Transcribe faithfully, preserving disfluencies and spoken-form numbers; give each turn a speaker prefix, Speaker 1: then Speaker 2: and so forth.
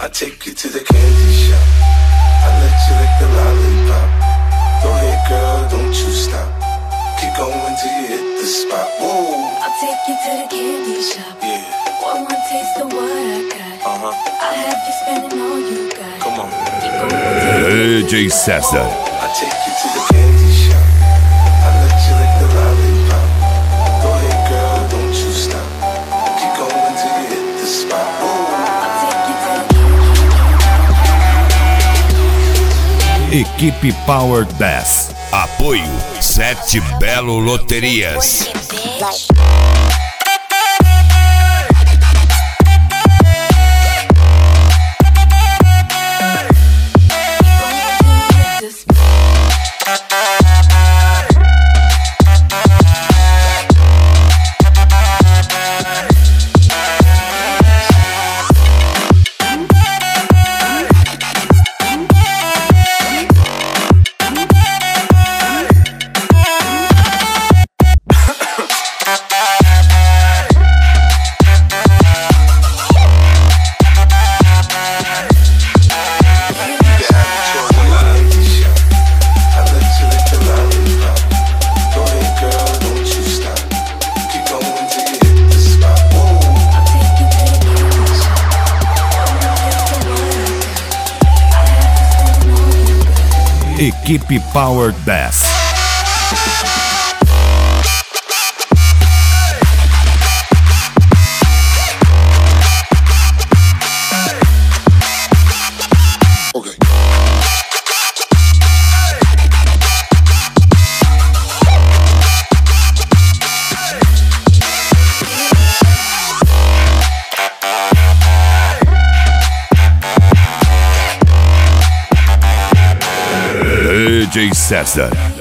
Speaker 1: I take you to the candy shop. I let you lick the lollipop. Go ahead, girl, don't you stop. Keep going till you hit the spot. Whoa.
Speaker 2: I'll take you to the candy shop.
Speaker 1: Yeah.
Speaker 2: One more taste of what I got.
Speaker 1: Uh huh.
Speaker 2: I have you spending all you got.
Speaker 1: Come on.
Speaker 2: Keep going
Speaker 3: D J César.
Speaker 1: I take you to the candy shop. I let you lick the lollipop. Go ahead, girl, don't you stop. Keep going till you hit the spot. Whoa.
Speaker 3: Equipe Power dez. Apoio Sete Belo Loterias. Equipe Power dez. D J César.